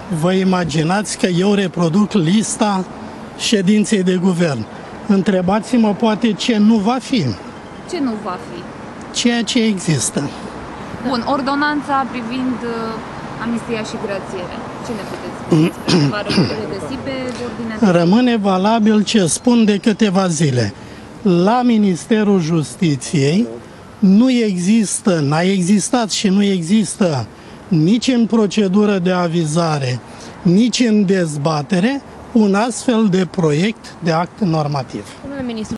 Vă imaginați că eu reproduc lista ședinței de guvern. Întrebați-mă poate ce nu va fi. Ce nu va fi? Ceea ce există. Bun, ordonanța privind amnistia și grațierea. Ce ne puteți spune? Va regăsi pe ordinea? Rămâne valabil ce spun de câteva zile. La Ministerul Justiției nu există, n-a existat și nu există nici în procedură de avizare, nici în dezbatere un astfel de proiect de act normativ. Domnule ministru,